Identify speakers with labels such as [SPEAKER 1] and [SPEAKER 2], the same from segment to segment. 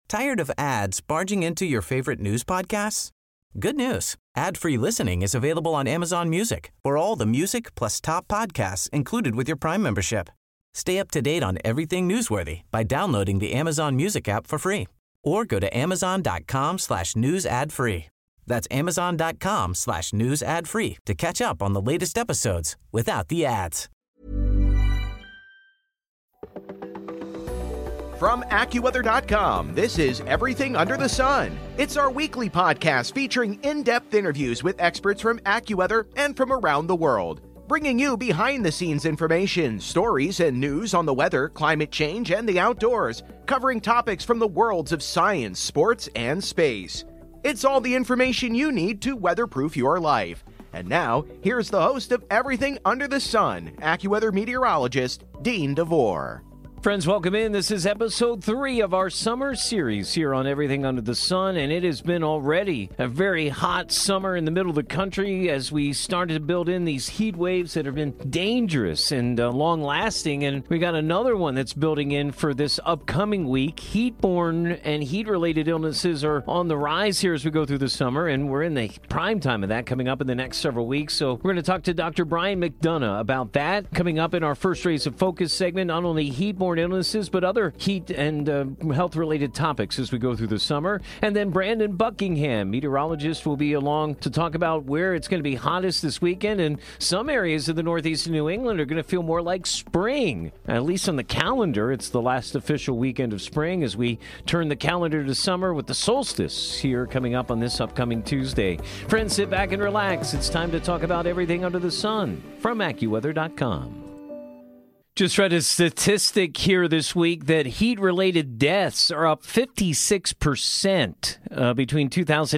[SPEAKER 1] Tired of ads barging into your favorite news podcasts? Good news. Ad-free listening is available on Amazon Music for all the music plus top podcasts included with your Prime membership. Stay up to date on everything newsworthy by downloading the Amazon Music app for free or go to amazon.com/news ad free. That's amazon.com/news ad free to catch up on the latest episodes without the ads.
[SPEAKER 2] From AccuWeather.com, this is Everything Under the Sun. It's our weekly podcast featuring in-depth interviews with experts from AccuWeather and from around the world, bringing you behind-the-scenes information, stories, and news on the weather, climate change, and the outdoors, covering topics from the worlds of science, sports, and space. It's all the information you need to weatherproof your life. And now, here's the host of Everything Under the Sun, AccuWeather meteorologist Dean DeVore.
[SPEAKER 3] Friends, welcome in. This is episode 3 of our summer series here on Everything Under the Sun, and it has been already a very hot summer in the middle of the country as we started to build in these heat waves that have been dangerous and long-lasting, and we got another one that's building in for this upcoming week. Heat-borne and heat-related illnesses are on the rise here as we go through the summer, and we're in the prime time of that coming up in the next several weeks, so we're going to talk to Dr. Brian McDonough about that coming up in our First Rays of Focus segment, not only heat-borne illnesses, but other heat and health-related topics as we go through the summer. And then Brandon Buckingham, meteorologist, will be along to talk about where it's going to be hottest this weekend. And some areas of the Northeast and New England are going to feel more like spring. At least on the calendar, it's the last official weekend of spring as we turn the calendar to summer with the solstice here coming up on this upcoming Tuesday. Friends, sit back and relax. It's time to talk about everything under the sun from AccuWeather.com. Just read a statistic here this week that heat-related deaths are up 56% between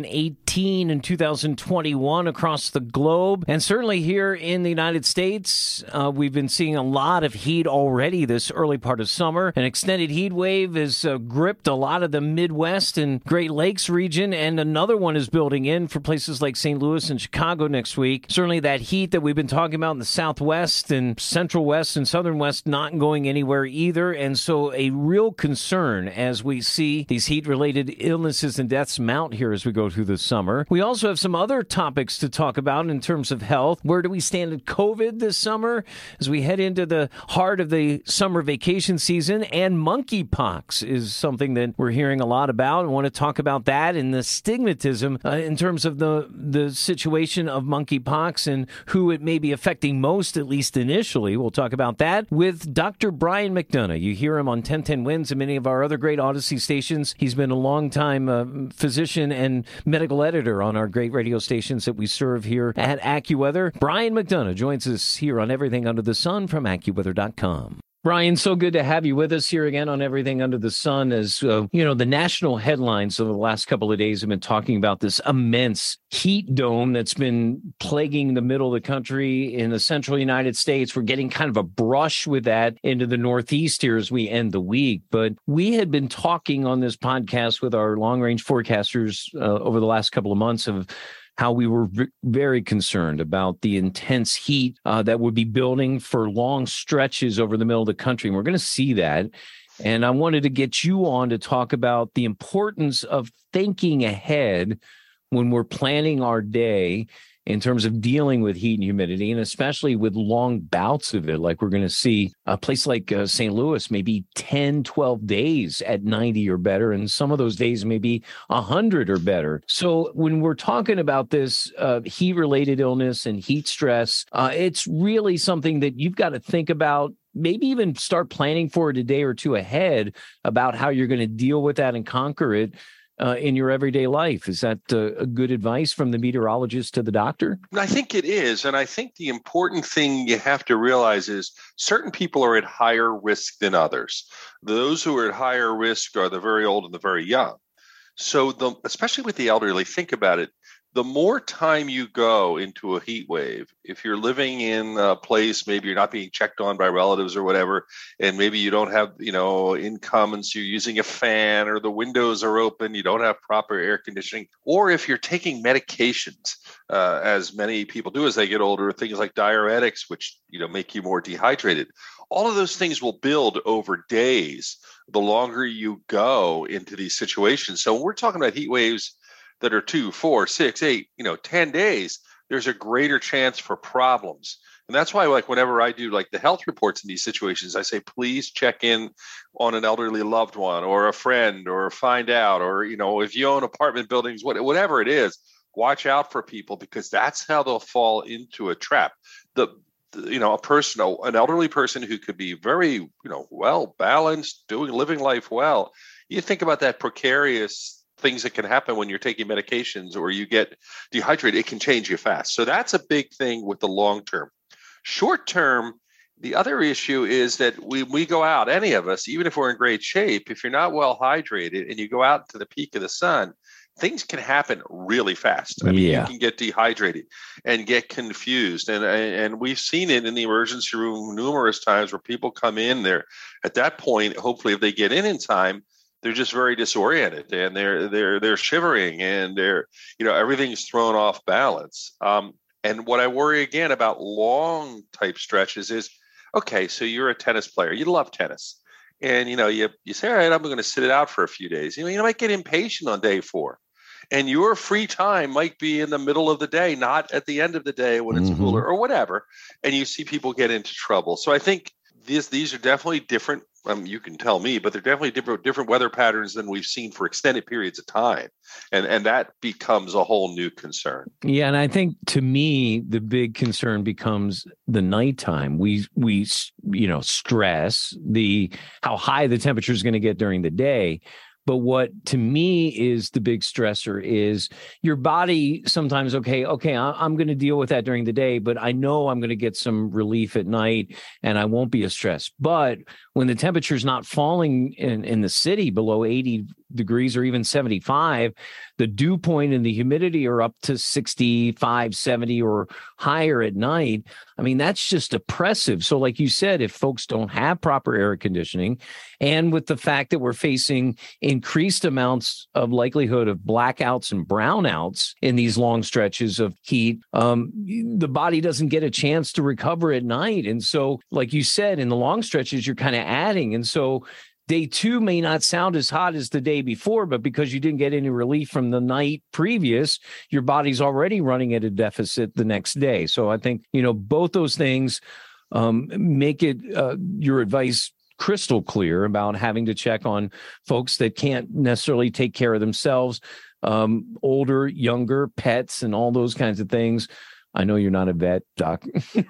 [SPEAKER 3] 2018 and 2021 across the globe. And certainly here in the United States, we've been seeing a lot of heat already this early part of summer. An extended heat wave has gripped a lot of the Midwest and Great Lakes region, and another one is building in for places like St. Louis and Chicago next week. Certainly that heat that we've been talking about in the Southwest and Central West and Southern West not going anywhere either, and so a real concern as we see these heat-related illnesses and deaths mount here as we go through the summer. We also have some other topics to talk about in terms of health. Where do we stand at COVID this summer as we head into the heart of the summer vacation season? And monkeypox is something that we're hearing a lot about. I want to talk about that and the stigmatism in terms of the situation of monkeypox and who it may be affecting most, at least initially. We'll talk about that with Dr. Brian McDonough. You hear him on 1010 Winds and many of our other great Odyssey stations. He's been a longtime physician and medical editor on our great radio stations that we serve here at AccuWeather. Brian McDonough joins us here on Everything Under the Sun from AccuWeather.com. Brian, so good to have you with us here again on Everything Under the Sun. As the national headlines over the last couple of days have been talking about this immense heat dome that's been plaguing the middle of the country in the central United States. We're getting kind of a brush with that into the Northeast here as we end the week. But we had been talking on this podcast with our long-range forecasters over the last couple of months of how we were very concerned about the intense heat that would be building for long stretches over the middle of the country. And we're going to see that. And I wanted to get you on to talk about the importance of thinking ahead when we're planning our day in terms of dealing with heat and humidity, and especially with long bouts of it, like we're going to see a place like St. Louis, maybe 10, 12 days at 90 or better, and some of those days maybe 100 or better. So when we're talking about this heat-related illness and heat stress, it's really something that you've got to think about, maybe even start planning for it a day or two ahead about how you're going to deal with that and conquer it in your everyday life. Is that a good advice from the meteorologist to the doctor?
[SPEAKER 4] I think it is. And I think the important thing you have to realize is certain people are at higher risk than others. Those who are at higher risk are the very old and the very young. So especially with the elderly, think about it. the more time you go into a heat wave, if you're living in a place, maybe you're not being checked on by relatives or whatever, and maybe you don't have, income, and so you're using a fan or the windows are open, you don't have proper air conditioning, or if you're taking medications, as many people do as they get older, things like diuretics, which, make you more dehydrated. All of those things will build over days the longer you go into these situations. So when we're talking about heat waves that are 2, 4, 6, 8, 10 days, there's a greater chance for problems. And that's why, like, whenever I do like the health reports in these situations, I say, please check in on an elderly loved one or a friend, or find out, or, if you own apartment buildings, whatever it is, watch out for people, because that's how they'll fall into a trap. An elderly person who could be very, well balanced, living life well. You think about that precarious things that can happen when you're taking medications or you get dehydrated. It can change you fast. So that's a big thing with the long term. Short term, the other issue is that we go out, any of us, even if we're in great shape, if you're not well hydrated and you go out to the peak of the sun, things can happen really fast. I mean, you can get dehydrated and get confused. And we've seen it in the emergency room numerous times where people come in there. At that point, hopefully, if they get in time, they're just very disoriented and they're shivering and everything's thrown off balance. And what I worry again about long type stretches is, okay, so you're a tennis player, you love tennis, and you say, all right, I'm going to sit it out for a few days. You might get impatient on day 4, and your free time might be in the middle of the day, not at the end of the day when it's cooler or whatever. And you see people get into trouble. So I think these are definitely different. You can tell me, but they're definitely different weather patterns than we've seen for extended periods of time. And that becomes a whole new concern.
[SPEAKER 3] Yeah. And I think, to me, the big concern becomes the nighttime. We stress how high the temperature is going to get during the day. But what, to me, is the big stressor is your body sometimes, okay, I'm going to deal with that during the day, but I know I'm going to get some relief at night and I won't be as stressed. But when the temperature is not falling in the city below 80 degrees or even 75, the dew point and the humidity are up to 65, 70 or higher at night. I mean, that's just oppressive. So like you said, if folks don't have proper air conditioning, and with the fact that we're facing increased amounts of likelihood of blackouts and brownouts in these long stretches of heat, the body doesn't get a chance to recover at night. And so, like you said, in the long stretches, you're kind of adding. And so day 2 may not sound as hot as the day before, but because you didn't get any relief from the night previous, your body's already running at a deficit the next day. So I think, both those things make it your advice crystal clear about having to check on folks that can't necessarily take care of themselves, older, younger, pets, and all those kinds of things. I know you're not a vet, doc.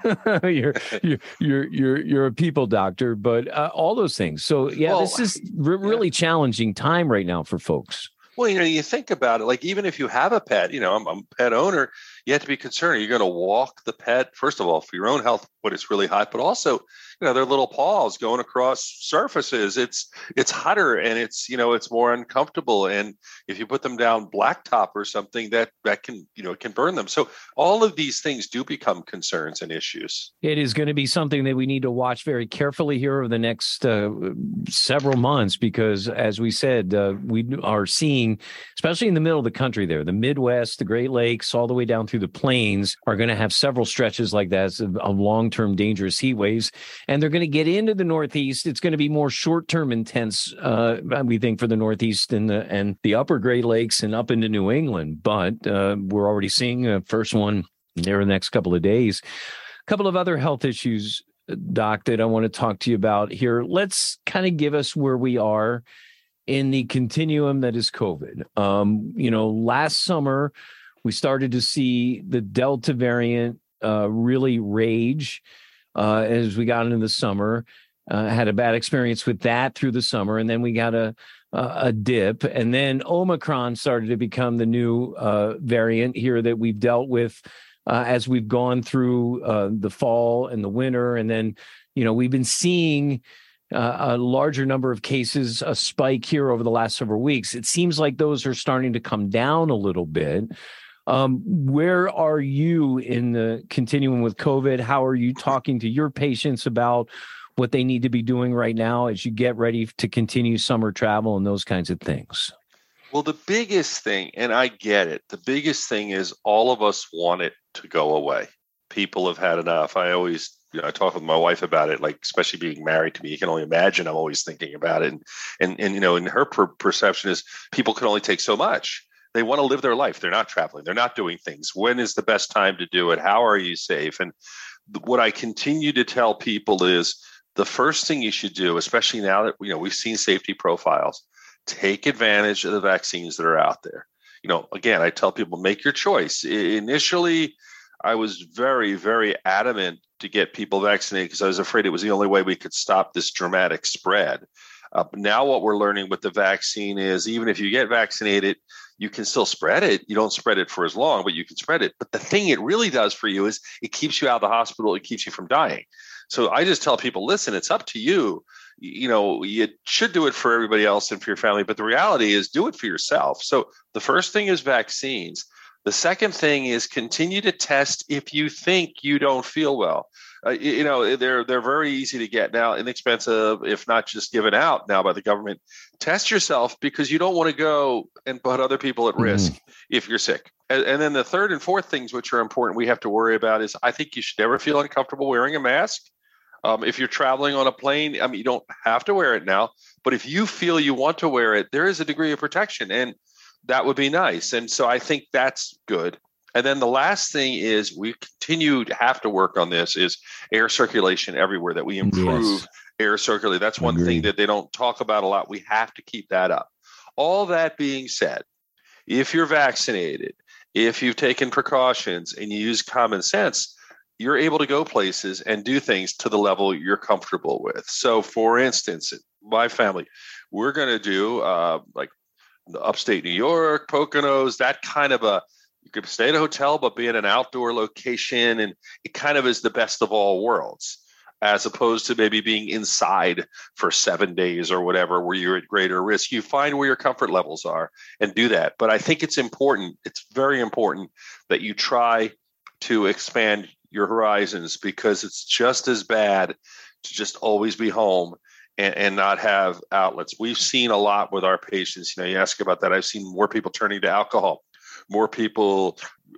[SPEAKER 3] you're a people doctor, but all those things. So this is really challenging time right now for folks.
[SPEAKER 4] Well, you think about it, like, even if you have a pet, I'm a pet owner, you have to be concerned. Are you going to walk the pet, first of all, for your own health when it's really hot, but also, their little paws going across surfaces. It's hotter and it's more uncomfortable. And if you put them down blacktop or something, that can, can burn them. So all of these things do become concerns and issues.
[SPEAKER 3] It is going to be something that we need to watch very carefully here over the next several months, because as we said, we are seeing, especially in the middle of the country there, the Midwest, the Great Lakes, all the way down through the plains are going to have several stretches like that of long-term dangerous heat waves. And they're going to get into the Northeast. It's going to be more short-term intense, we think, for the Northeast and the upper Great Lakes and up into New England. But we're already seeing a first one there in the next couple of days. A couple of other health issues, Doc, that I want to talk to you about here. Let's kind of give us where we are in the continuum that is COVID. Last summer, we started to see the Delta variant really rage as we got into the summer. Had a bad experience with that through the summer, and then we got a dip, and then Omicron started to become the new variant here that we've dealt with as we've gone through the fall and the winter, and then we've been seeing a larger number of cases, a spike here over the last several weeks. It seems like those are starting to come down a little bit. Where are you in the continuum with COVID? How are you talking to your patients about what they need to be doing right now as you get ready to continue summer travel and those kinds of things?
[SPEAKER 4] Well, the biggest thing, and I get it, the biggest thing is all of us want it to go away. People have had enough. I always, I talk with my wife about it, like, especially being married to me, you can only imagine I'm always thinking about it. And her perception is people can only take so much. They want to live their life. They're not traveling. They're not doing things. When is the best time to do it? How are you safe? And what I continue to tell people is the first thing you should do, especially now that, we've seen safety profiles, take advantage of the vaccines that are out there. Again, I tell people, make your choice. Initially, I was very, very adamant to get people vaccinated because I was afraid it was the only way we could stop this dramatic spread. Now what we're learning with the vaccine is even if you get vaccinated, you can still spread it. You don't spread it for as long, but you can spread it. But the thing it really does for you is it keeps you out of the hospital. It keeps you from dying. So I just tell people, listen, it's up to you. You should do it for everybody else and for your family. But the reality is do it for yourself. So the first thing is vaccines. The second thing is continue to test if you think you don't feel well. They're very easy to get now, inexpensive, if not just given out now by the government. Test yourself because you don't want to go and put other people at risk if you're sick. And then the third and fourth things, which are important, we have to worry about is I think you should never feel uncomfortable wearing a mask. If you're traveling on a plane, you don't have to wear it now, but if you feel you want to wear it, there is a degree of protection and that would be nice. And so I think that's good. And then the last thing is we continue to have to work on this is air circulation everywhere, that we improve air circulation. That's one thing that they don't talk about a lot. We have to keep that up. All that being said, if you're vaccinated, if you've taken precautions and you use common sense, you're able to go places and do things to the level you're comfortable with. So for instance, my family, we're going to do like upstate New York, Poconos, that kind of you could stay at a hotel, but be in an outdoor location. And it kind of is the best of all worlds, as opposed to maybe being inside for 7 days or whatever, where you're at greater risk. You find where your comfort levels are and do that. But I think it's important. It's very important that you try to expand your horizons, because it's just as bad to just always be home and not have outlets. We've seen a lot with our patients. You ask about that. I've seen more people turning to alcohol, more people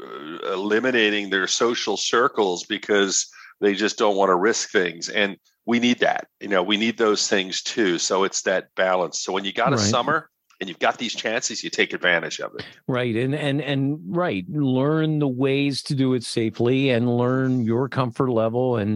[SPEAKER 4] eliminating their social circles because they just don't want to risk things. And we need that. We need those things too. So it's that balance. So when you got a summer and you've got these chances, you take advantage of it.
[SPEAKER 3] Right. And learn the ways to do it safely and learn your comfort level. And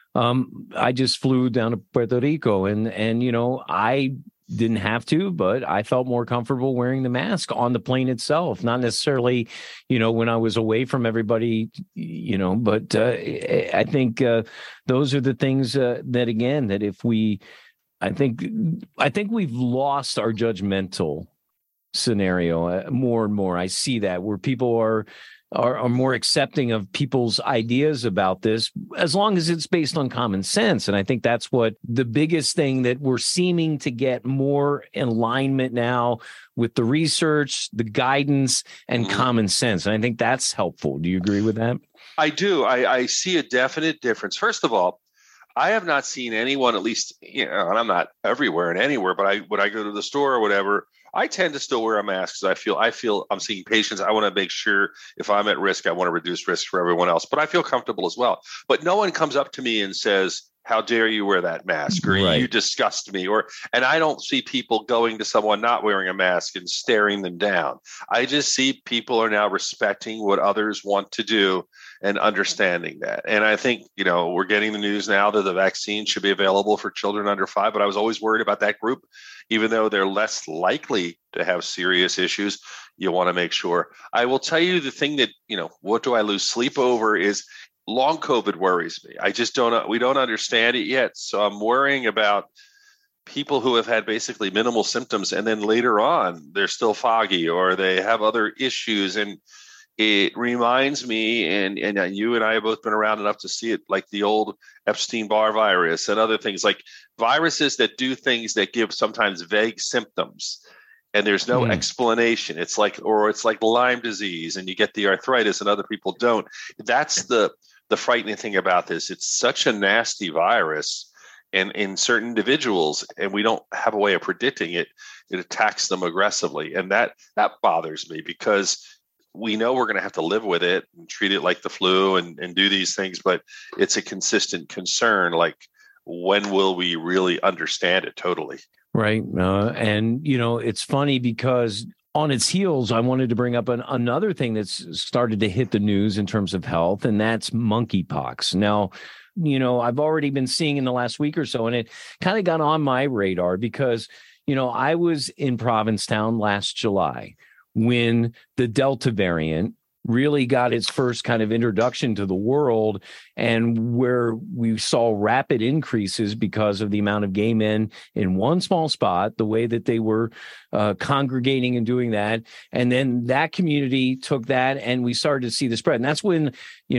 [SPEAKER 3] I just flew down to Puerto Rico and I didn't have to, but I felt more comfortable wearing the mask on the plane itself, not necessarily, when I was away from everybody, but I think those are the things that if we, I think we've lost our judgmental scenario more and more. I see that where people are more accepting of people's ideas about this, as long as it's based on common sense. And I think that's what the biggest thing that we're seeming to get more alignment now with the research, the guidance, and common sense. And I think that's helpful. Do you agree with that?
[SPEAKER 4] I do. I see a definite difference. First of all, I have not seen anyone, at least, and I'm not everywhere and anywhere, but when I go to the store or whatever, I tend to still wear a mask because I feel I'm seeing patients. I want to make sure if I'm at risk, I want to reduce risk for everyone else, but I feel comfortable as well. But no one comes up to me and says, how dare you wear that mask? Or you disgust me. And I don't see people going to someone not wearing a mask and staring them down. I just see people are now respecting what others want to do and understanding that. And I think, we're getting the news now that the vaccine should be available for children under 5, but I was always worried about that group. Even though they're less likely to have serious issues, you want to make sure. I will tell you the thing that, what do I lose sleep over is long COVID worries me. We don't understand it yet. So I'm worrying about people who have had basically minimal symptoms and then later on they're still foggy or they have other issues. And it reminds me, and you and I have both been around enough to see it, like the old Epstein-Barr virus and other things, like viruses that do things that give sometimes vague symptoms. and there's no explanation. It's like Lyme disease, and you get the arthritis and other people don't. That's the frightening thing about this. It's such a nasty virus, and in certain individuals, and we don't have a way of predicting it, it attacks them aggressively. And that bothers me, because we know we're going to have to live with it and treat it like the flu and do these things, but it's a consistent concern. Like, when will we really understand it totally?
[SPEAKER 3] Right. And, it's funny because on its heels, I wanted to bring up another thing that's started to hit the news in terms of health, and that's monkeypox. Now, I've already been seeing in the last week or so, and it kind of got on my radar because, I was in Provincetown last July when the Delta variant really got its first kind of introduction to the world, and where we saw rapid increases because of the amount of gay men in one small spot, the way that they were congregating and doing that. And then that community took that, and we started to see the spread. And that's when,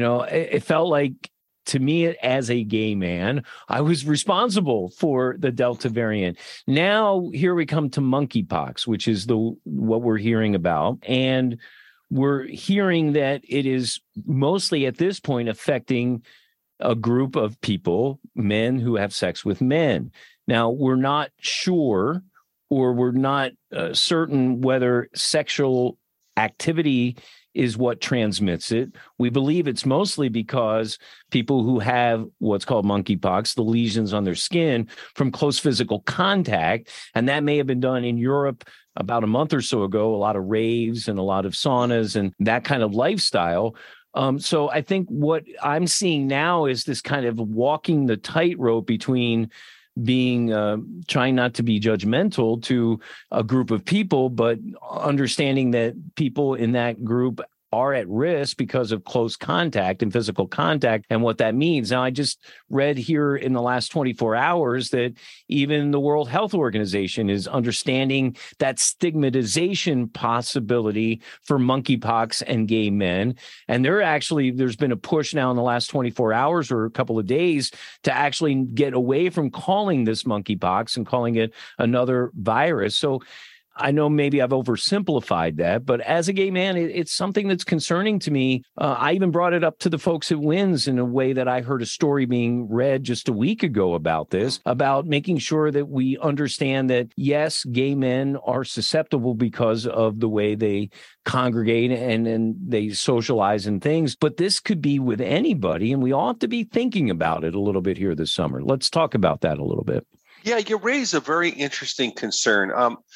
[SPEAKER 3] it felt like, to me, as a gay man, I was responsible for the Delta variant. Now, here we come to monkeypox, which is what we're hearing about. And we're hearing that it is mostly at this point affecting a group of people, men who have sex with men. Now, we're not sure, or we're not certain whether sexual activity is what transmits it. We believe it's mostly because people who have what's called monkeypox, the lesions on their skin, from close physical contact, and that may have been done in Europe about a month or so ago, a lot of raves and a lot of saunas and that kind of lifestyle. So I think what I'm seeing now is this kind of walking the tightrope between being trying not to be judgmental to a group of people, but understanding that people in that group are at risk because of close contact and physical contact and what that means. Now, I just read here in the last 24 hours that even the World Health Organization is understanding that stigmatization possibility for monkeypox and gay men. And there's been a push now in the last 24 hours or a couple of days to actually get away from calling this monkeypox and calling it another virus. So I know maybe I've oversimplified that, but as a gay man, it's something that's concerning to me. I even brought it up to the folks at WINS in a way that I heard a story being read just a week ago about this, about making sure that we understand that, yes, gay men are susceptible because of the way they congregate and they socialize and things, but this could be with anybody, and we ought to be thinking about it a little bit here this summer. Let's talk about that a little bit.
[SPEAKER 4] Yeah, you raise a very interesting concern.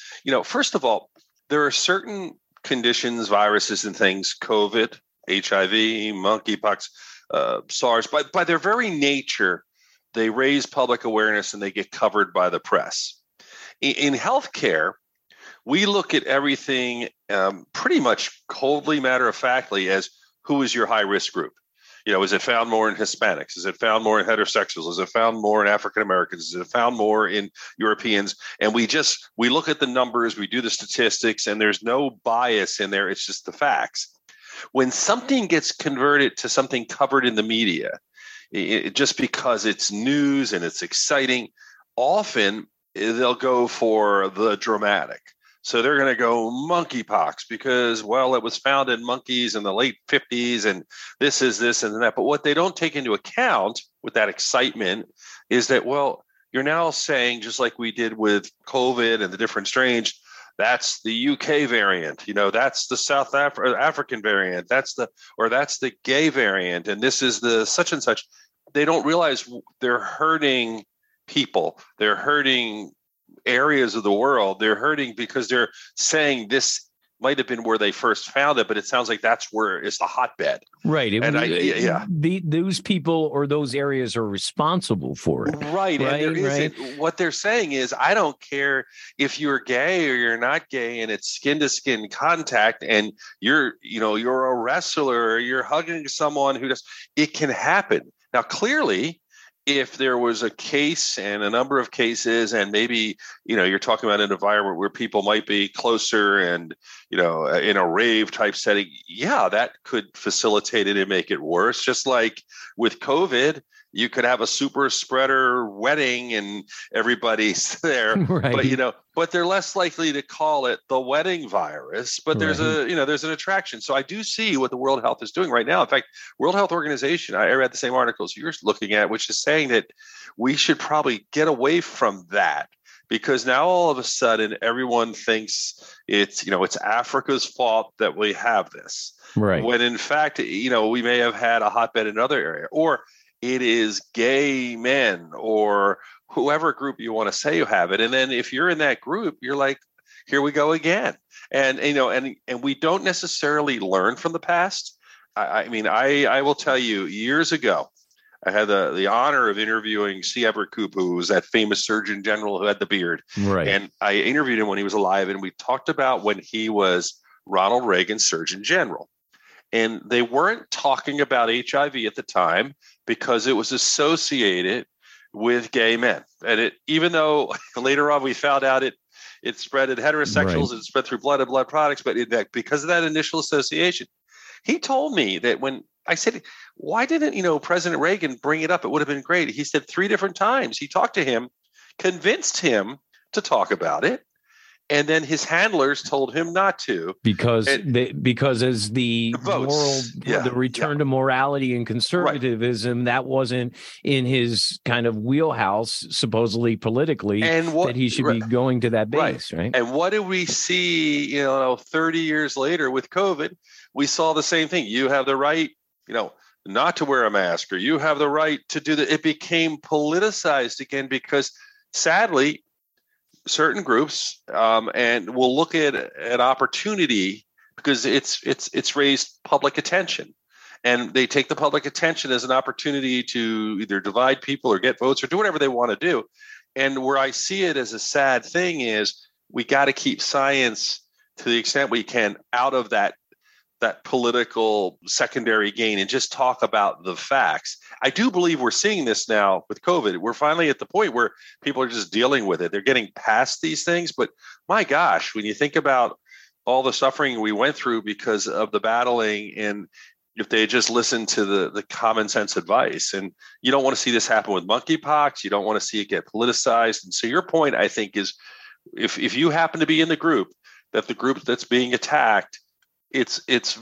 [SPEAKER 4] First of all, there are certain conditions, viruses and things, COVID, HIV, monkeypox, SARS, by their very nature, they raise public awareness and they get covered by the press. In healthcare, we look at everything pretty much coldly, matter-of-factly, as who is your high-risk group. Is it found more in Hispanics? Is it found more in heterosexuals? Is it found more in African Americans? Is it found more in Europeans? And we look at the numbers, we do the statistics, and there's no bias in there. It's just the facts. When something gets converted to something covered in the media, just because it's news and it's exciting, often they'll go for the dramatic. So they're going to go monkeypox because, it was found in monkeys in the late 50s and this is this and that. But what they don't take into account with that excitement is that, you're now saying, just like we did with COVID and the different strains, that's the UK variant, that's the South African variant, that's the gay variant, and this is the such and such. They don't realize they're hurting people. They're hurting areas of the world. They're hurting because they're saying this might have been where they first found it, but it sounds like that's where it's the hotbed.
[SPEAKER 3] Right. Those people or those areas are responsible for it.
[SPEAKER 4] Right. And what they're saying is, I don't care if you're gay or you're not gay, and it's skin to skin contact, and you're a wrestler or you're hugging someone who does, it can happen. Now, clearly, if there was a case and a number of cases, and maybe, you're talking about an environment where people might be closer and, in a rave type setting, that could facilitate it and make it worse. Just like with COVID, You could have a super spreader wedding and everybody's there,
[SPEAKER 3] Right.
[SPEAKER 4] but they're less likely to call it the wedding virus, but there's there's an attraction. So I do see what the World Health is doing right now. In fact, World Health Organization, I read the same articles you're looking at, which is saying that we should probably get away from that, because now all of a sudden everyone thinks it's Africa's fault that we have this.
[SPEAKER 3] Right.
[SPEAKER 4] When in fact, we may have had a hotbed in another area, or it is gay men, or whoever group you want to say you have it. And then if you're in that group, you're like, here we go again. And we don't necessarily learn from the past. I will tell you, years ago, I had the honor of interviewing C. Everett Koop, who was that famous Surgeon General who had the beard.
[SPEAKER 3] Right.
[SPEAKER 4] And I interviewed him when he was alive, and we talked about when he was Ronald Reagan's Surgeon General. And they weren't talking about HIV at the time because it was associated with gay men. And even though later on we found out it spread in heterosexuals, it spread through blood and blood products, but because of that initial association, he told me that when I said, why didn't President Reagan bring it up? It would have been great. He said 3 different times he talked to him, convinced him to talk about it, and then his handlers told him not to, because as the
[SPEAKER 3] the return to morality and conservatism, that wasn't in his kind of wheelhouse, supposedly politically, and that he should be going to that base, right?
[SPEAKER 4] And what did we see? 30 years later with COVID, we saw the same thing. You have the right, not to wear a mask, or you have the right to do that. It became politicized again because, sadly, certain groups and will look at an opportunity because it's raised public attention, and they take the public attention as an opportunity to either divide people or get votes or do whatever they want to do. And where I see it as a sad thing is we got to keep science to the extent we can out of that political secondary gain and just talk about the facts. I do believe we're seeing this now with COVID. We're finally at the point where people are just dealing with it. They're getting past these things. But my gosh, when you think about all the suffering we went through because of the battling, and if they just listened to the common sense advice, and you don't want to see this happen with monkeypox, you don't want to see it get politicized. And so your point, I think, is if you happen to be in the group that's being attacked, it's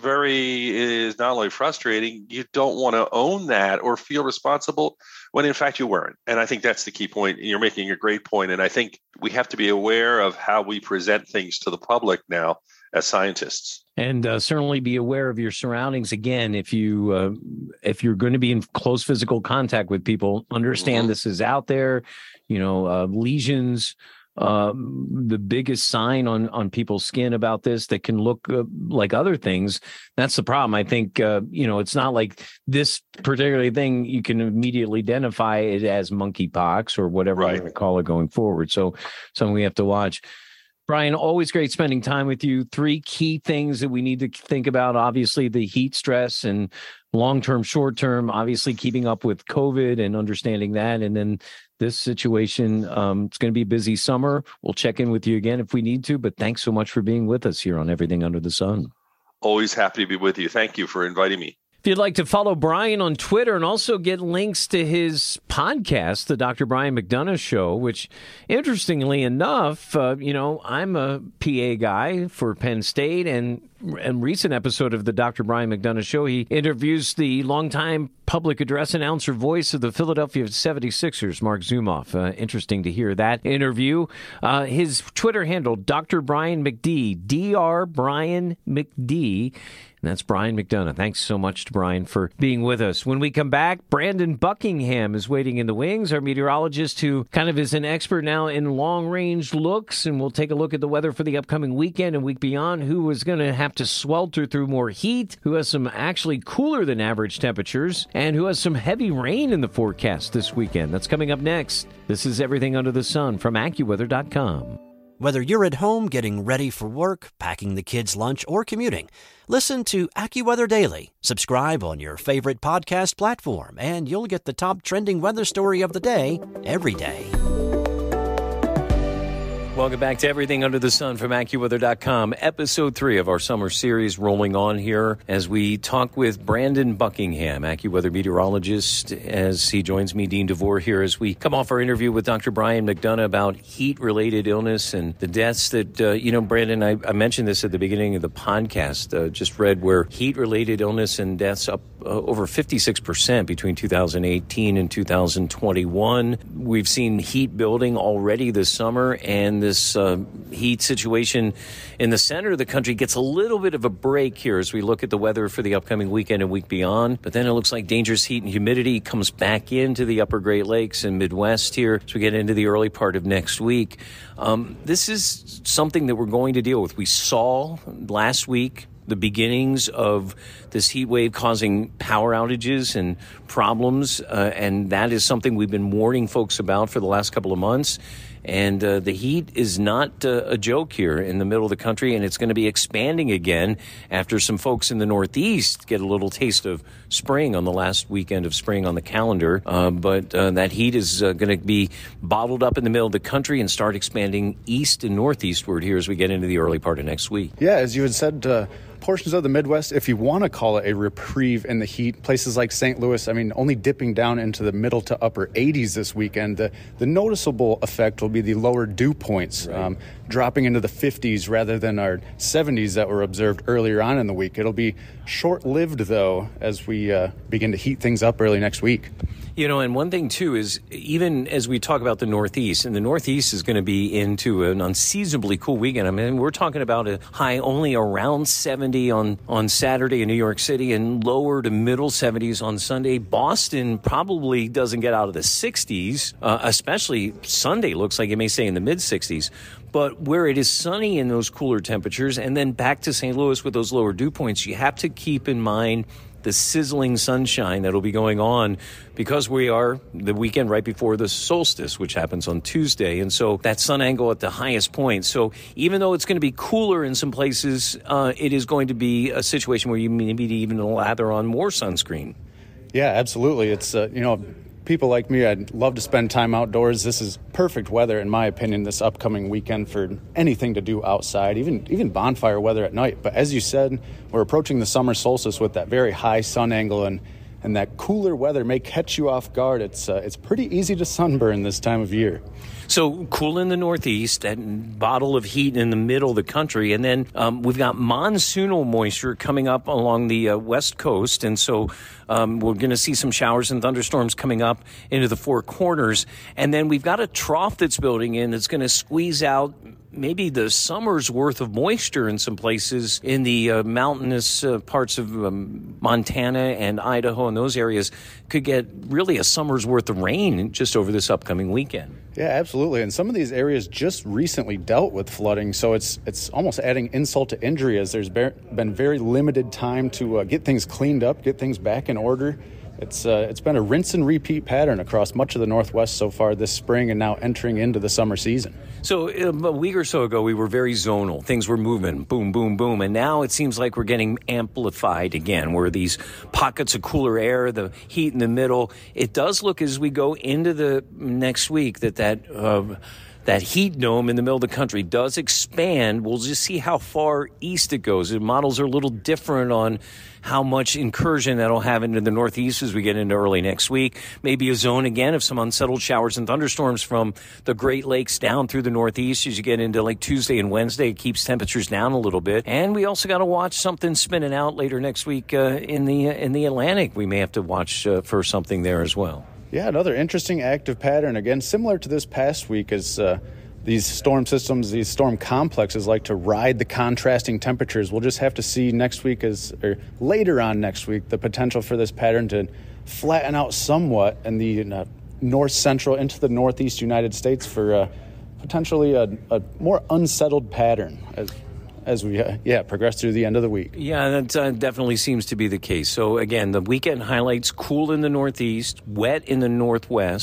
[SPEAKER 4] not only frustrating, you don't want to own that or feel responsible when in fact you weren't. And I think that's the key point. You're making a great point. And I think we have to be aware of how we present things to the public now as scientists.
[SPEAKER 3] And certainly be aware of your surroundings. Again, if you're going to be in close physical contact with people, understand this is out there, lesions, the biggest sign on people's skin about this that can look like other things. That's the problem. I think, it's not like this particular thing you can immediately identify it as monkeypox or whatever we're going to call it going forward. So something we have to watch. Brian, always great spending time with you. 3 key things that we need to think about. Obviously, the heat stress and long-term, short-term, obviously keeping up with COVID and understanding that. And then this situation, it's going to be a busy summer. We'll check in with you again if we need to, but thanks so much for being with us here on Everything Under the Sun.
[SPEAKER 4] Always happy to be with you. Thank you for inviting me.
[SPEAKER 3] If you'd like to follow Brian on Twitter and also get links to his podcast, The Dr. Brian McDonough Show, which, interestingly enough, I'm a PA guy for Penn State, and recent episode of The Dr. Brian McDonough Show, he interviews the longtime public address announcer voice of the Philadelphia 76ers, Mark Zumoff. Interesting to hear that interview. His Twitter handle, Dr. Brian McD, Dr. Brian McD. And that's Brian McDonough. Thanks so much to Brian for being with us. When we come back, Brandon Buckingham is waiting in the wings, our meteorologist who kind of is an expert now in long-range looks, and we'll take a look at the weather for the upcoming weekend and week beyond, who is going to have to swelter through more heat, who has some actually cooler than average temperatures, and who has some heavy rain in the forecast this weekend. That's coming up next. This is Everything Under the Sun from AccuWeather.com.
[SPEAKER 5] Whether you're at home getting ready for work, packing the kids' lunch, or commuting, listen to AccuWeather Daily. Subscribe on your favorite podcast platform, and you'll get the top trending weather story of the day every day.
[SPEAKER 3] Welcome back to Everything Under the Sun from AccuWeather.com. Episode 3 of our summer series rolling on here as we talk with Brandon Buckingham, AccuWeather meteorologist, as he joins me, Dean DeVore, here as we come off our interview with Dr. Brian McDonough about heat-related illness and the deaths that, Brandon, I mentioned this at the beginning of the podcast, just read where heat-related illness and deaths up over 56% between 2018 and 2021. We've seen heat building already this summer, and this heat situation in the center of the country gets a little bit of a break here as we look at the weather for the upcoming weekend and week beyond. But then it looks like dangerous heat and humidity comes back into the upper Great Lakes and Midwest here as we get into the early part of next week. This is something that we're going to deal with. We saw last week the beginnings of this heat wave causing power outages and problems, and that is something we've been warning folks about for the last couple of months. And the heat is not a joke here in the middle of the country, and it's going to be expanding again after some folks in the Northeast get a little taste of spring on the last weekend of spring on the calendar. But that heat is going to be bottled up in the middle of the country and start expanding east and northeastward here as we get into the early part of next week.
[SPEAKER 6] Yeah, as you had said, portions of the Midwest, if you want to call it a reprieve in the heat, places like St. Louis, only dipping down into the middle to upper 80s this weekend. The noticeable effect will be the lower dew points, right, dropping into the 50s rather than our 70s that were observed earlier on in the week. It'll be short-lived, though, as we begin to heat things up early next week.
[SPEAKER 3] And one thing, too, is even as we talk about the Northeast, and the Northeast is going to be into an unseasonably cool weekend. We're talking about a high only around 70 on Saturday in New York City and lower to middle 70s on Sunday. Boston probably doesn't get out of the 60s, especially Sunday looks like it may stay in the mid-60s. But where it is sunny in those cooler temperatures, and then back to St. Louis with those lower dew points, you have to keep in mind the sizzling sunshine that'll be going on because we are the weekend right before the solstice, which happens on Tuesday. And so that sun angle at the highest point. So even though it's going to be cooler in some places, it is going to be a situation where you maybe even lather on more sunscreen.
[SPEAKER 6] Yeah, absolutely. It's, people like me, I'd love to spend time outdoors. This is perfect weather, in my opinion, this upcoming weekend for anything to do outside, even bonfire weather at night. But as you said, we're approaching the summer solstice with that very high sun angle, and that cooler weather may catch you off guard. It's pretty easy to sunburn this time of year.
[SPEAKER 3] So cool in the Northeast, that bottle of heat in the middle of the country. And then we've got monsoonal moisture coming up along the West Coast. And so we're going to see some showers and thunderstorms coming up into the Four Corners. And then we've got a trough that's building in that's going to squeeze out maybe the summer's worth of moisture in some places in the mountainous parts of Montana and Idaho, and those areas could get really a summer's worth of rain just over this upcoming weekend.
[SPEAKER 6] Yeah, absolutely. And some of these areas just recently dealt with flooding, so it's almost adding insult to injury as there's been very limited time to get things cleaned up, get things back in order. It's been a rinse and repeat pattern across much of the Northwest so far this spring and now entering into the summer season.
[SPEAKER 3] So a week or so ago, we were very zonal. Things were moving, boom, boom, boom. And now it seems like we're getting amplified again, where these pockets of cooler air, the heat in the middle. It does look as we go into the next week that heat dome in the middle of the country does expand. We'll just see how far east it goes. The models are a little different on how much incursion that'll have into the Northeast as we get into early next week. Maybe a zone again of some unsettled showers and thunderstorms from the Great Lakes down through the Northeast as you get into like Tuesday and Wednesday. It keeps temperatures down a little bit. And we also got to watch something spinning out later next week in the Atlantic. We may have to watch for something there as well.
[SPEAKER 6] Yeah, another interesting active pattern, again, similar to this past week, as these storm systems, these storm complexes like to ride the contrasting temperatures. We'll just have to see next week or later on next week, the potential for this pattern to flatten out somewhat in the north central into the northeast United States for potentially a more unsettled pattern as we progress through the end of the week.
[SPEAKER 3] Yeah, that definitely seems to be the case. So, again, the weekend highlights: cool in the Northeast, wet in the Northwest,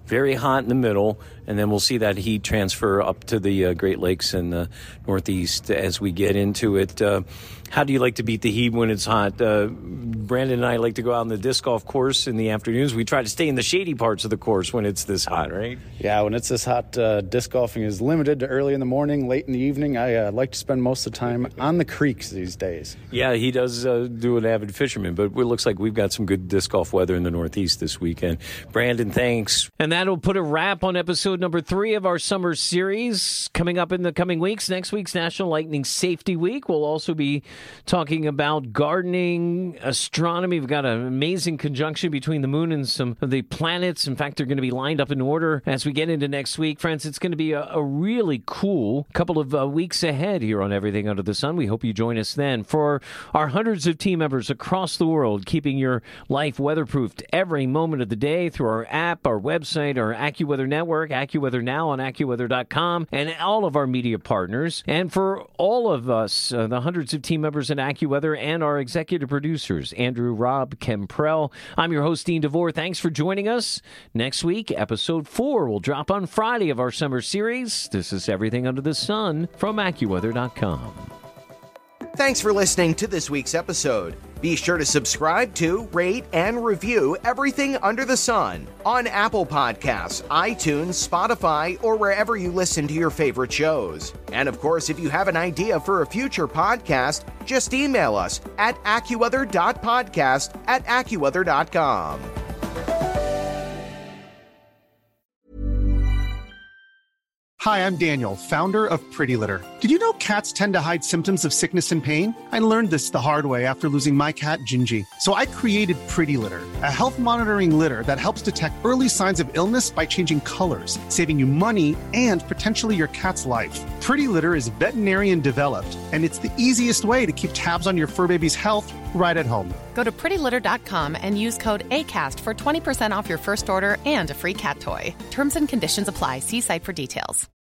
[SPEAKER 3] very hot in the middle, and then we'll see that heat transfer up to the Great Lakes and the Northeast as we get into it. How do you like to beat the heat when it's hot? Brandon and I like to go out on the disc golf course in the afternoons. We try to stay in the shady parts of the course when it's this hot, right?
[SPEAKER 6] Yeah, when it's this hot, disc golfing is limited to early in the morning, late in the evening. I like to spend most of the time on the creeks these days.
[SPEAKER 3] Yeah, he does do an avid fisherman, but it looks like we've got some good disc golf weather in the Northeast this weekend. Brandon, thanks. And that'll put a wrap on episode number 3 of our summer series. Coming up in the coming weeks, next week's National Lightning Safety Week. We'll also be talking about gardening, astronomy. We've got an amazing conjunction between the moon and some of the planets. In fact, they're going to be lined up in order as we get into next week. Friends, it's going to be a really cool couple of weeks ahead here on Everything Under the Sun. We hope you join us then. For our hundreds of team members across the world, keeping your life weatherproofed every moment of the day through our app, our website, our AccuWeather network, AccuWeather Now on AccuWeather.com, and all of our media partners. And for all of us, the hundreds of team members at AccuWeather and our executive producers, Andrew, Rob, Kemprell. I'm your host, Dean DeVore. Thanks for joining us. Next week, episode 4 will drop on Friday of our summer series. This is Everything Under the Sun from AccuWeather.com.
[SPEAKER 2] Thanks for listening to this week's episode. Be sure to subscribe to, rate, and review Everything Under the Sun on Apple Podcasts, iTunes, Spotify, or wherever you listen to your favorite shows. And of course, if you have an idea for a future podcast, just email us at AccuWeather.podcast@AccuWeather.com.
[SPEAKER 7] Hi, I'm Daniel, founder of Pretty Litter. Did you know cats tend to hide symptoms of sickness and pain? I learned this the hard way after losing my cat, Gingy. So I created Pretty Litter, a health monitoring litter that helps detect early signs of illness by changing colors, saving you money and potentially your cat's life. Pretty Litter is veterinarian developed, and it's the easiest way to keep tabs on your fur baby's health right at home.
[SPEAKER 8] Go to prettylitter.com and use code ACAST for 20% off your first order and a free cat toy. Terms and conditions apply. See site for details.